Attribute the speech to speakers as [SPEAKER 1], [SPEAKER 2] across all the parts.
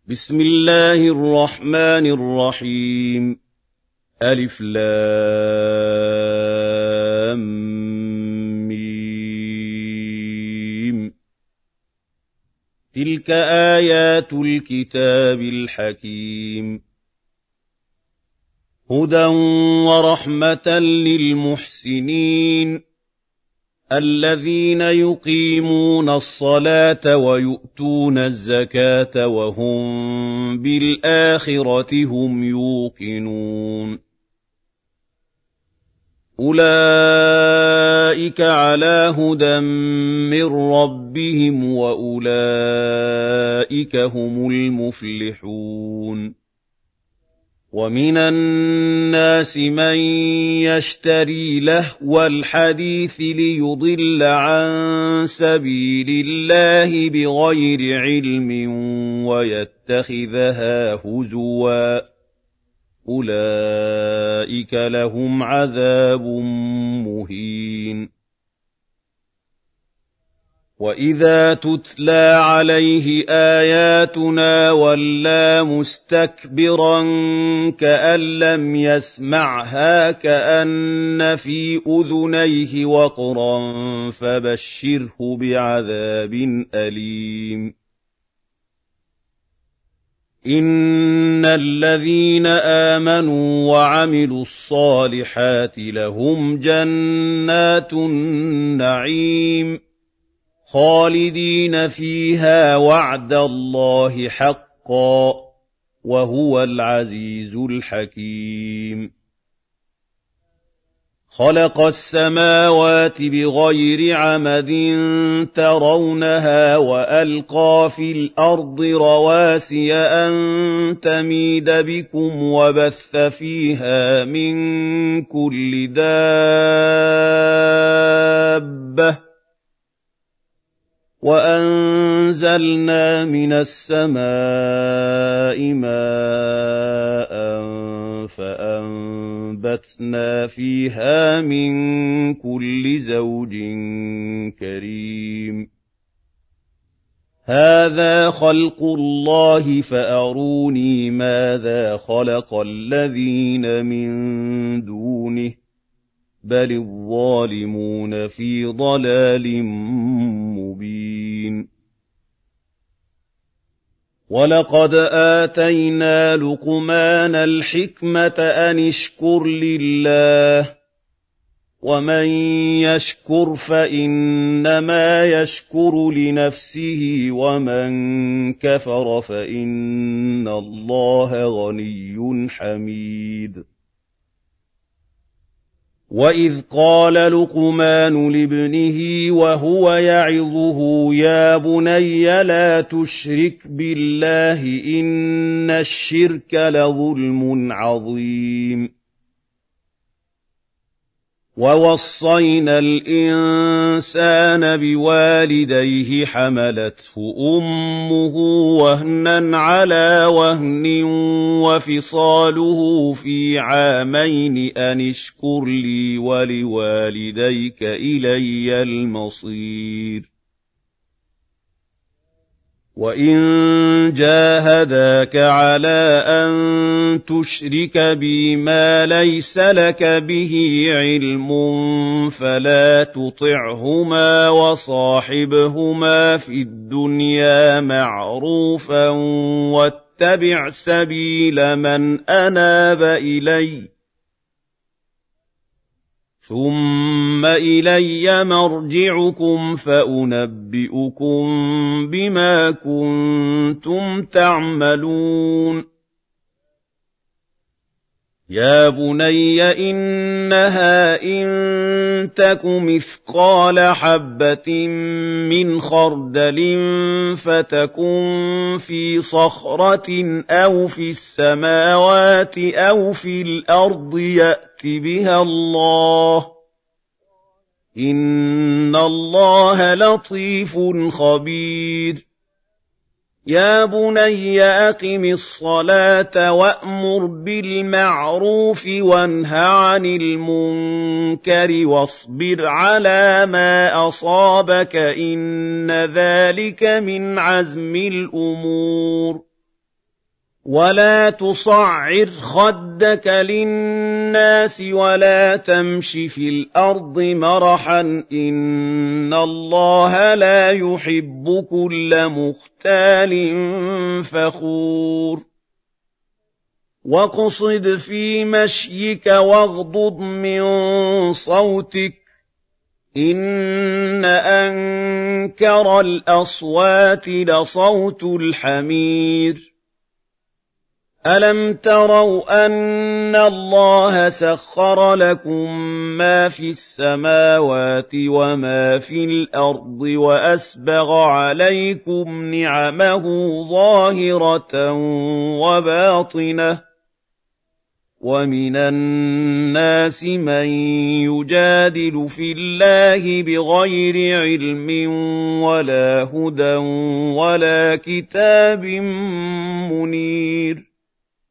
[SPEAKER 1] بسم الله الرحمن الرحيم. ألف لام ميم. تلك آيات الكتاب الحكيم، هدى ورحمة للمحسنين الذين يقيمون الصلاة ويؤتون الزكاة وهم بالآخرة هم يوقنون. أولئك على هدى من ربهم وأولئك هم المفلحون. ومن الناس من يشتري لهو الحديث ليضل عن سبيل الله بغير علم ويتخذها هزوا، أولئك لهم عذاب مهين. وإذا تتلى عليه آياتنا ولى مستكبرا كأن لم يسمعها كأن في أذنيه وقرا فبشره بعذاب أليم. إن الذين آمنوا وعملوا الصالحات لهم جنات النعيم خالدين فيها وعد الله حقا وهو العزيز الحكيم. خلق السماوات بغير عمد ترونها وألقى في الأرض رواسي أن تميد بكم وبث فيها من كل دابة وأنزلنا من السماء ماء فأنبتنا فيها من كل زوج كريم. هذا خلق الله فأروني ماذا خلق الذين من دونه بل الظالمون في ضلال مبين. ولقد آتينا لقمان الحكمة أن اشكر لله ومن يشكر فإنما يشكر لنفسه ومن كفر فإن الله غني حميد. وإذ قال لقمان لابنه وهو يعظه يا بني لا تشرك بالله إن الشرك لظلم عظيم. ووصينا الإنسان بوالديه حملته أمه وهنا على وهن وفصاله في عامين أن اشكر لي ولوالديك إلي المصير. وإن جاهداك على أن تشرك بي ما ليس لك به علم فلا تطعهما وصاحبهما في الدنيا معروفا واتبع سبيل من أناب إلي ثم إلي مرجعكم فأنبئكم بما كنتم تعملون. يا بني إنها إن تك مثقال حبة من خردل فتكن في صخرة أو في السماوات أو في الأرض يأت بها الله إن الله لطيف خبير. يا بني أقم الصلاة وأمر بالمعروف وانه عن المنكر واصبر على ما أصابك إن ذلك من عزم الأمور. ولا تصعر خدك للناس ولا تمش في الأرض مرحا إن الله لا يحب كل مختال فخور واقصد في مشيك واغضض من صوتك إن أنكر الأصوات لصوت الحمير ألم تروا أن الله سخر لكم ما في السماوات وما في الأرض وأسبغ عليكم نعمه ظاهرة وباطنة ومن الناس من يجادل في الله بغير علم ولا هدى ولا كتاب منير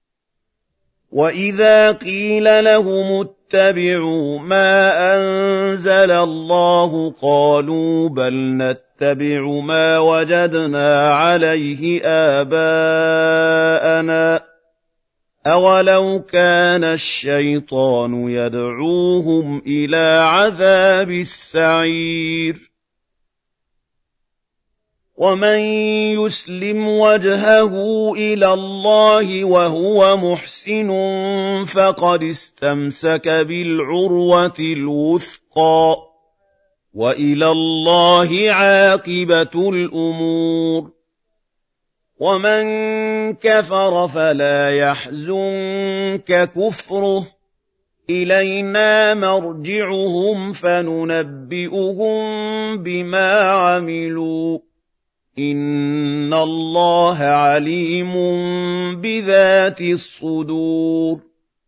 [SPEAKER 1] وإذا قيل لهم اتبعوا ما أنزل الله قالوا بل نتبع ما وجدنا عليه آباءنا أولو كان الشيطان يدعوهم إلى عذاب السعير ومن يسلم وجهه إلى الله وهو محسن فقد استمسك بالعروة الوثقى وإلى الله عاقبة الأمور ومن كفر فلا يحزنك كفره إلينا مرجعهم فننبئهم بما عملوا إن الله عليم بذات الصدور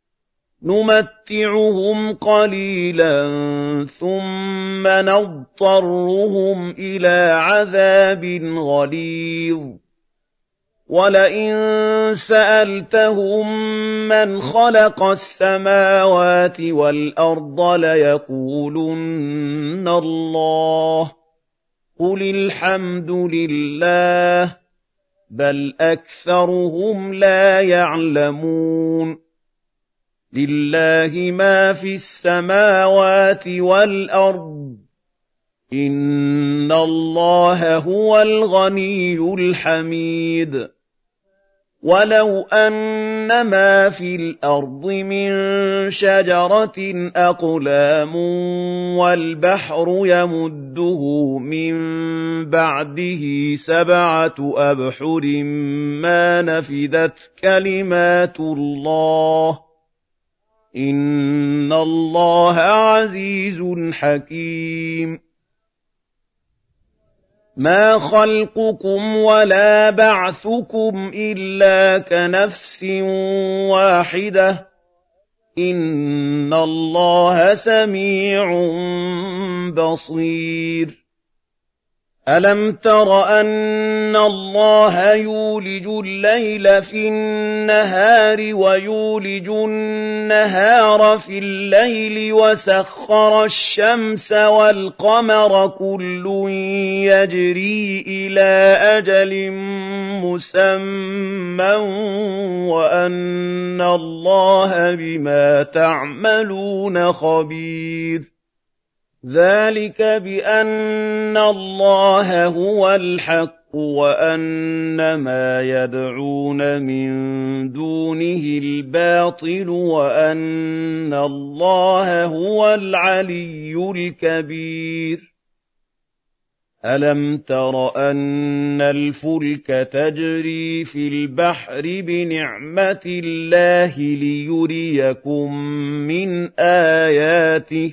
[SPEAKER 1] نمتعهم قليلا ثم نضطرهم إلى عذاب غليظ ولئن سألتهم من خلق السماوات والأرض ليقولن الله قل الحمد لله بل أكثرهم لا يعلمون لله ما في السماوات والأرض إن الله هو الغني الحميد ولو أن ما في الأرض من شجرة أقلام والبحر يمده من بعده 7 أبحر ما نفدت كلمات الله إن الله عزيز حكيم ما خلقكم ولا بعثكم إلا كنفس واحدة إن الله سميع بصير ألم تر أن الله يولج الليل في النهار ويولج النهار في الليل وسخر الشمس والقمر كل يجري إلى أجل مسمى وأن الله بما تعملون خبير ذلك بأن الله هو الحق وأن ما يدعون من دونه الباطل وأن الله هو العلي الكبير ألم تر أن الفلك تجري في البحر بنعمة الله ليريكم من آياته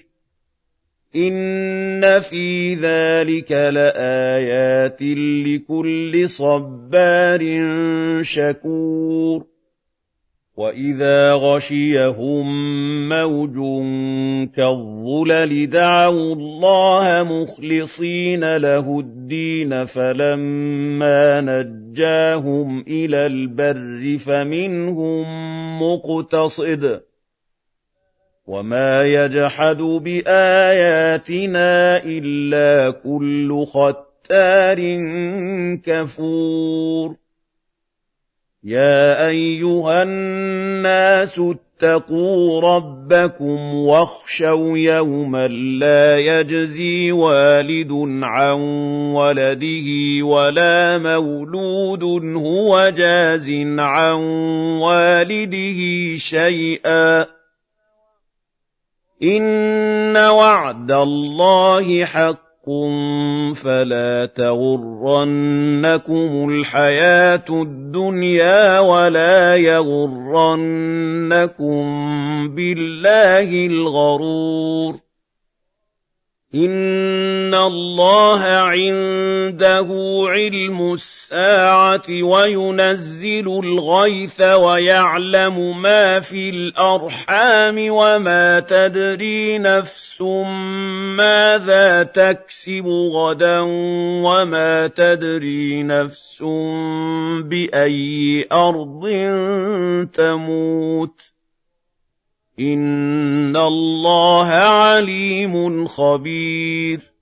[SPEAKER 1] إن في ذلك لآيات لكل صبار شكور وإذا غشيهم موج كالظلل دعوا الله مخلصين له الدين فلما نجاهم إلى البر فمنهم مقتصد وما يجحد بآياتنا إلا كل ختار كفور يَا أَيُّهَا النَّاسُ اتَّقُوا رَبَّكُمْ وَاخْشَوْا يَوْمًا لَّا يَجْزِي وَالِدٌ عَن وَلَدِهِ وَلَا مَوْلُودٌ هُوَ جَازٍ عَن وَالِدِهِ شَيْئًا ۚ إِنَّ وَعْدَ اللَّهِ حَقٌّ فَلَا تَغُرَّنَّكُمُ الْحَيَاةُ الدُّنْيَا وَلَا يَغُرَّنَّكُم بِاللَّهِ الْغَرُورُ. إِنَّ اللَّهَ عِندَهُ عِلْمُ السَّاعَةِ وَيُنَزِّلُ الْغَيْثَ وَيَعْلَمُ مَا فِي الْأَرْحَامِ وَمَا تَدْرِي نَفْسٌ مَّاذَا تَكْسِبُ غَدًا وَمَا تَدْرِي نَفْسٌ بِأَيِّ أَرْضٍ تَمُوتُ ۚ إِنَّ اللَّهَ عَلِيمٌ خَبِيرٌ.